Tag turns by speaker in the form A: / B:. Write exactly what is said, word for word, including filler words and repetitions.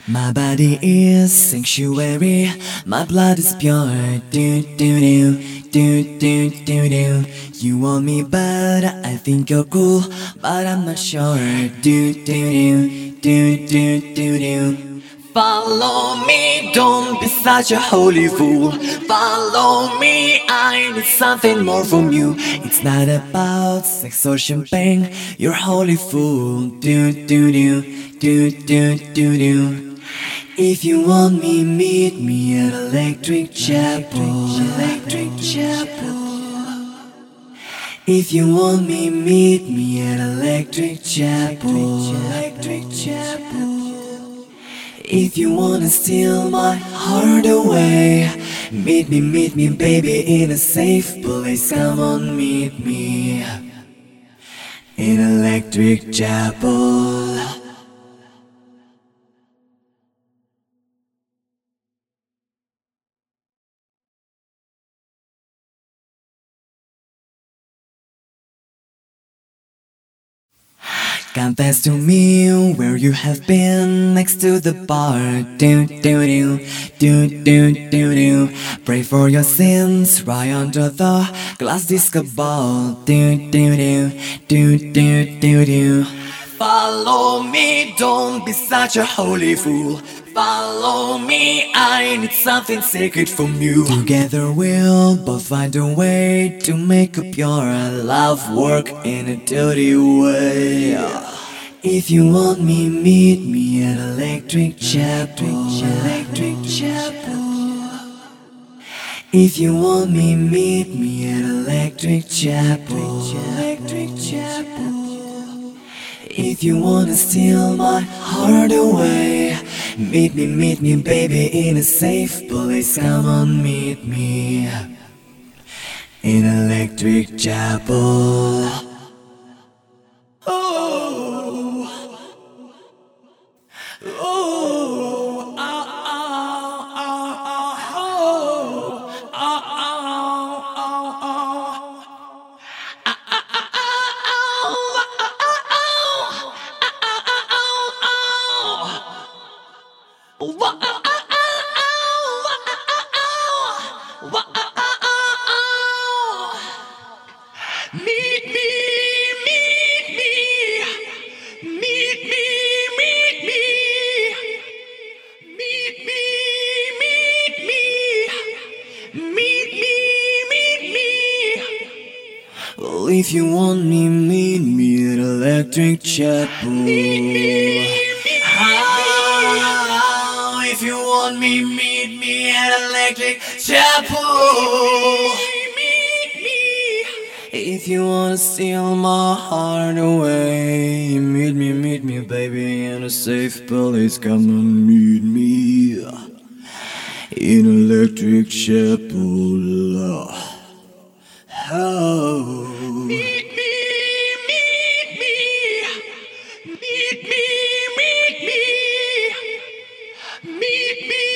A: My body is sanctuary, my blood is pure. Do do do, do do do do. You want me bad, I think you're cool, but I'm not sure. Do do do, do do do do. Follow me, don't be such a holy fool. Follow me, I need something more from you. It's not about sex or champagne, you're a holy fool. Do do do, do do do do. If you want me, meet me at Electric Chapel. Electric Chapel. If you want me, meet me at Electric Chapel. Electric Chapel. If you wanna steal my heart away, meet me, meet me, baby, in a safe place. Come on, meet me in Electric Chapel. Confess to me where you have been next to the bar. Do do do, do do do do. Pray for your sins right under the glass disco ball. Do do do, do do do do. Follow me, don't be such a holy fool. Follow me, I need something sacred from you. Together we'll both find a way to make up your love work in a dirty way. If you want me, meet me at Electric Chapel. Electric Chapel. If you want me, meet me at Electric Chapel. Electric Chapel. If you wanna steal my heart away, meet me, meet me, baby, in a safe place. Come on, meet me in Electric Chapel. Oh, oh, ah, ah, ah, oh, ah, ah, ah, ah. Meet me, meet me, meet me, meet me, meet me, meet me, meet me, meet me. Well, if you want me, meet me at Electric Chapel. Meet me, meet oh, if you want me, meet me at Electric Chapel. If you wanna steal my heart away, meet me, meet me, baby, in a safe place. Come and meet me in Electric Chapel. Oh. Meet me, meet me, meet me, meet me, meet me.